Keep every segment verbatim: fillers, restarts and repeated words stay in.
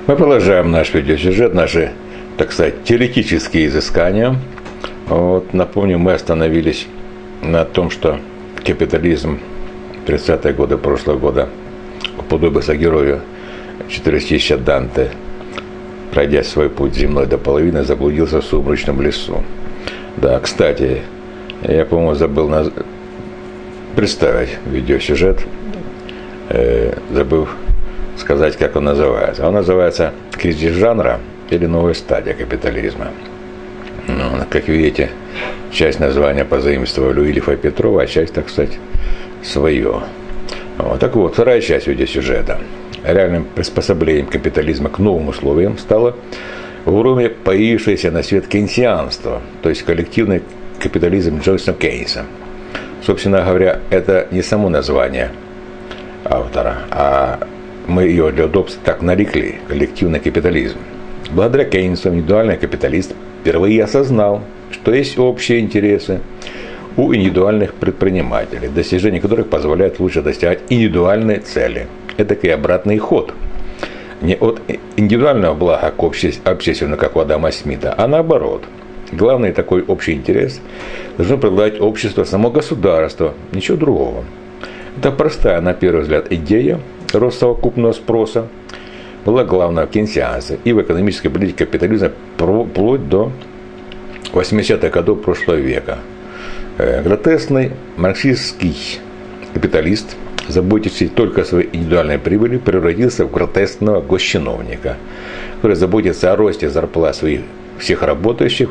Мы продолжаем наш видеосюжет, наши, так сказать, теоретические изыскания. Вот, напомню, мы остановились на том, что капитализм тридцатые годы прошлого года уподобился герою четырехтысячи Данте, пройдя свой путь земной до половины, заблудился в сумрачном лесу. Да, кстати, я, по-моему, забыл наз... представить видеосюжет, э, забыв сказать, как он называется. Он называется «Кризис жанра» или «Новая стадия капитализма». Ну, как видите, часть названия позаимствовали у Ильфа Петрова, а часть, так сказать, свое. Вот. Так вот, вторая часть видеосюжета. Реальным приспособлением капитализма к новым условиям стало вовремя появившееся на свет кейнсианство, то есть коллективный капитализм Джойса Кейнса. Собственно говоря, это не само название автора, а мы ее для удобства так нарекли – коллективный капитализм. Благодаря Кейнсу индивидуальный капиталист впервые осознал, что есть общие интересы у индивидуальных предпринимателей, достижение которых позволяет лучше достигать индивидуальной цели. Это и обратный ход. Не от индивидуального блага к общественному, как у Адама Смита, а наоборот. Главный такой общий интерес должно предлагать общество, само государство, ничего другого. Это простая, на первый взгляд, идея рост совокупного спроса была главная в кейнсианстве и в экономической политике капитализма вплоть до восьмидесятых годов прошлого века. Гротескный марксистский капиталист, заботящийся только о своей индивидуальной прибыли, превратился в гротескного госчиновника, который заботится о росте зарплат своих всех работающих,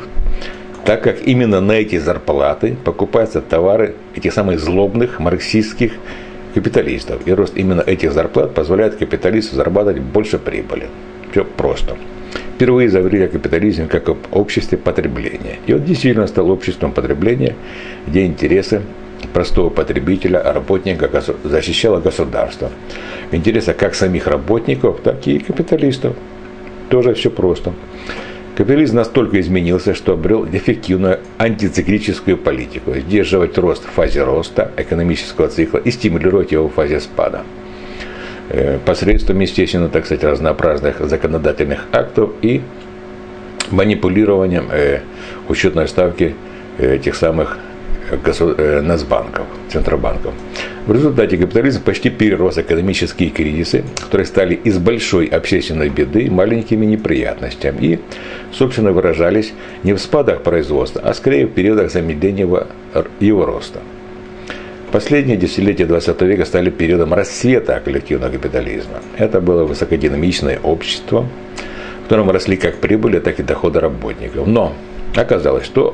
так как именно на эти зарплаты покупаются товары этих самых злобных марксистских капиталистов. И рост именно этих зарплат позволяет капиталисту зарабатывать больше прибыли. Все просто. Впервые заговорили о капитализме как об обществе потребления. И он действительно стал обществом потребления, где интересы простого потребителя, работника защищало государство. Интересы как самих работников, так и капиталистов. Тоже все просто. Капитализм настолько изменился, что обрел эффективную антициклическую политику. Сдерживать рост в фазе роста экономического цикла и стимулировать его в фазе спада. Посредством, естественно, так сказать, разнообразных законодательных актов и манипулированием учетной ставки этих самых нацбанков, центробанков. В результате капитализм почти перерос экономические кризисы, которые стали из большой общественной беды маленькими неприятностями и, собственно, выражались не в спадах производства, а скорее в периодах замедления его роста. Последние десятилетия двадцатого века стали периодом расцвета коллективного капитализма. Это было высокодинамичное общество, в котором росли как прибыли, так и доходы работников. Но оказалось, что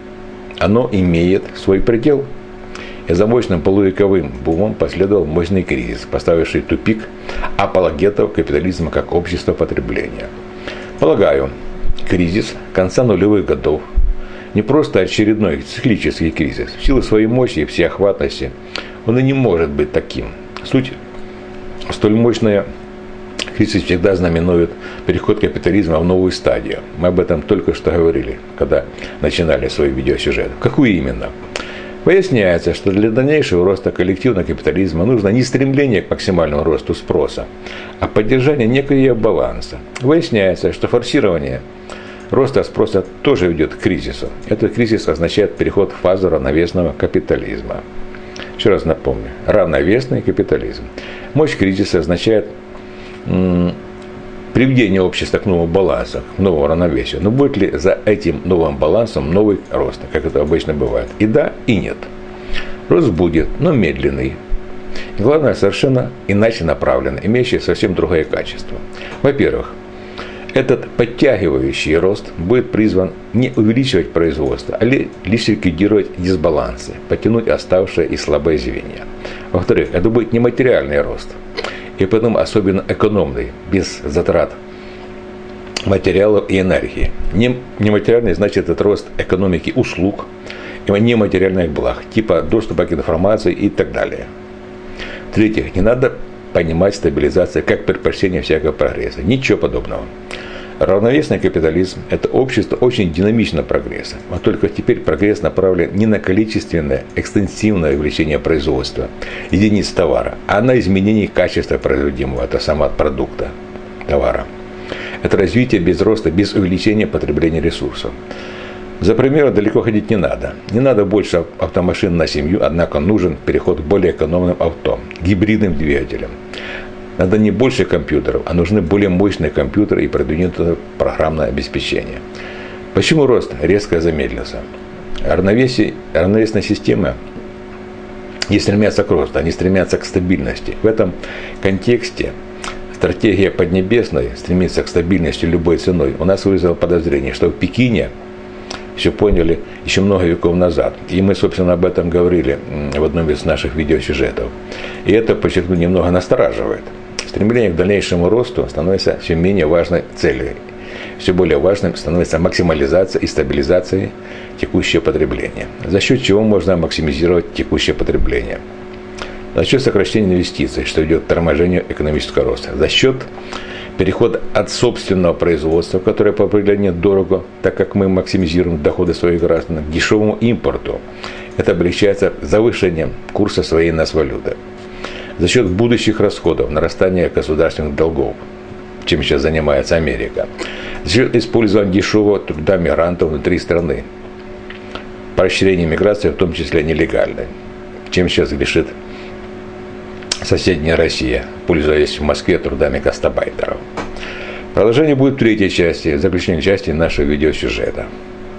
оно имеет свой предел. И за мощным полувековым бумом последовал мощный кризис, поставивший в тупик апологетов капитализма как общества потребления. Полагаю, кризис конца нулевых годов не просто очередной циклический кризис. В силу своей мощи и всеохватности он и не может быть таким. Суть столь мощная. Кризис всегда знаменует переход капитализма в новую стадию. Мы об этом только что говорили, когда начинали свой видеосюжет. Какую именно? Выясняется, что для дальнейшего роста коллективного капитализма нужно не стремление к максимальному росту спроса, а поддержание некоего баланса. Выясняется, что форсирование роста спроса тоже ведет к кризису. Этот кризис означает переход в фазу равновесного капитализма. Еще раз напомню. Равновесный капитализм. Мощь кризиса означает приведение общества к новому балансу, к новому равновесию. Но будет ли за этим новым балансом новый рост, как это обычно бывает? И да, и нет. Рост будет, но медленный. И главное, совершенно иначе направленный, имеющий совсем другое качество. Во-первых, этот подтягивающий рост будет призван не увеличивать производство, а лишь ликвидировать дисбалансы, потянуть оставшие и слабые звенья. Во-вторых, это будет нематериальный рост. И потом особенно экономный, без затрат материалов и энергии. Нематериальный значит это рост экономики услуг и нематериальных благ, типа доступа к информации и так далее. В-третьих, не надо понимать стабилизацию как предпочтение всякого прогресса. Ничего подобного. Равновесный капитализм – это общество очень динамичного прогресса. Но только теперь прогресс направлен не на количественное, экстенсивное увеличение производства единиц товара, а на изменение качества производимого, это самого продукта, товара. Это развитие без роста, без увеличения потребления ресурсов. За примером далеко ходить не надо. Не надо больше автомашин на семью, однако нужен переход к более экономным авто, гибридным двигателям. Надо не больше компьютеров, а нужны более мощные компьютеры и продвинутое программное обеспечение. Почему рост резко замедлился? Равновесие, равновесная система не стремятся к росту, они стремятся к стабильности. В этом контексте стратегия Поднебесной стремится к стабильности любой ценой. У нас вызвало подозрение, что в Пекине все поняли еще много веков назад. И мы, собственно, об этом говорили в одном из наших видеосюжетов. И это, подчеркну, немного настораживает. Стремление к дальнейшему росту становится все менее важной целью. Все более важным становится максимализация и стабилизация текущего потребления. За счет чего можно максимизировать текущее потребление? За счет сокращения инвестиций, что ведет к торможению экономического роста. За счет перехода от собственного производства, которое по определению дорого, так как мы максимизируем доходы своих граждан, к дешевому импорту. Это облегчается завышением курса своей нацвалюты. За счет будущих расходов, нарастания государственных долгов, чем сейчас занимается Америка. За счет использования дешевого труда мигрантов внутри страны. Поощрение миграции, в том числе нелегальной. Чем сейчас грешит соседняя Россия, пользуясь в Москве трудами гастарбайтеров. Продолжение будет в третьей части, в заключительной части нашего видеосюжета.